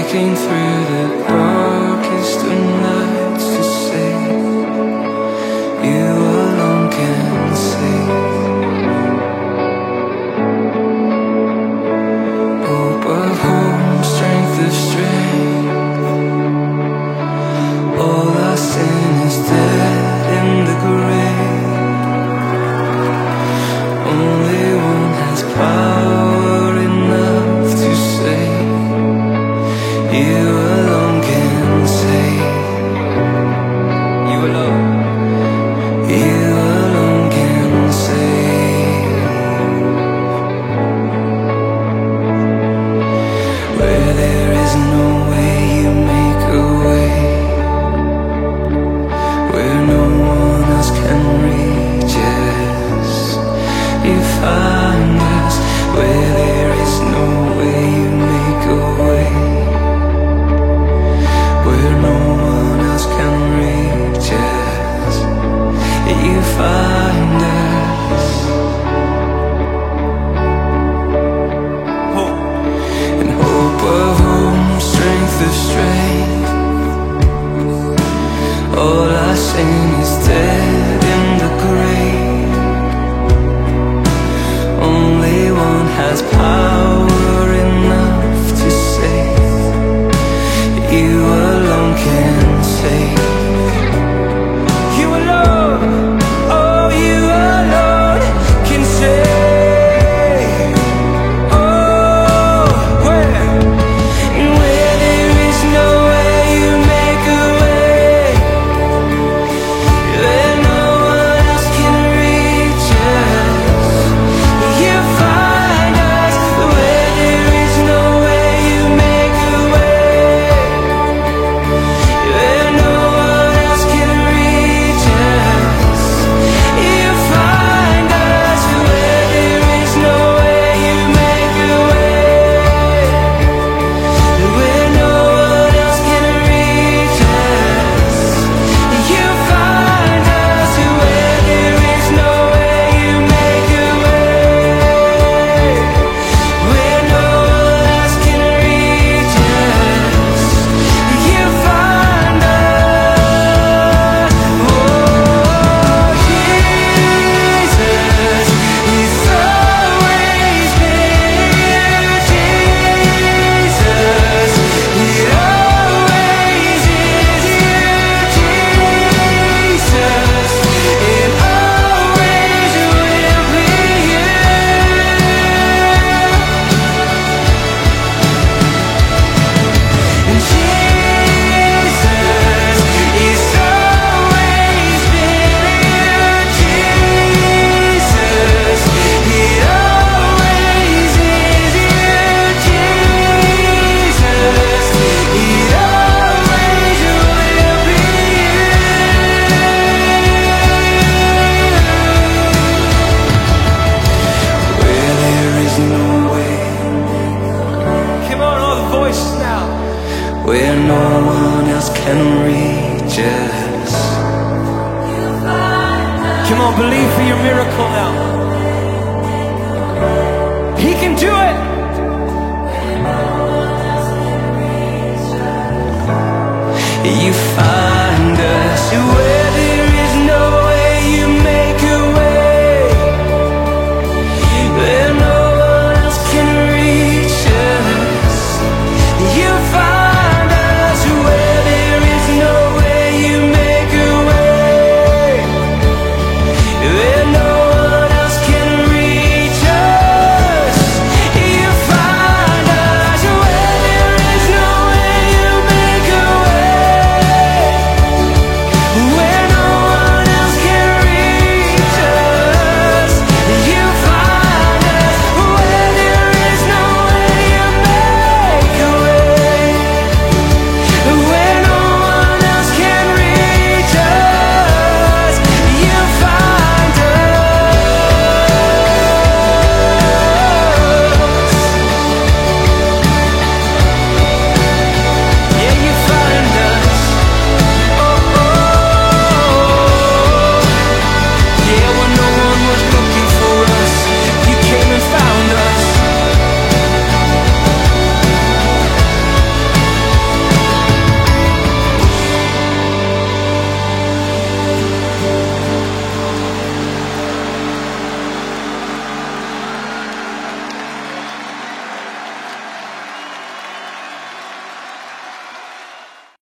breaking through the darkest of nights to say you alone can save. Hope of home, strength of strength. All our sin is dead in the grave. Only one has power enough to save. You alone can save. You alone. You alone can save. Where there is no way, you make a way. Where no one else can reach us, you find us. Where there is no way, you make a way. Where no one else can reach us, you find us. Hope. And hope of home, strength of strength. All our sin is dead in the grave. Only one has power enough to save. You alone can save. You alone, oh, you alone can save. Oh, where there is no way, you make a way. Where no one else can reach us, you find us. Where there is no way, you make a way. Where no one else can reach us, you find us. Where there is no way, you make a way. Where no one else can reach us, you find us. Where there is no way, you make a way. Where no one else can reach us, you find us. Oh, Jesus, He's always been you. Jesus, He always is you. Jesus, it always will be you. And Jesus, He's always been you. Jesus, He always is you. Jesus, He always will be you. Where there is no way. Come on, all the voices now. Where no one else can reach us. Come on, believe for your miracle now. He can do it. You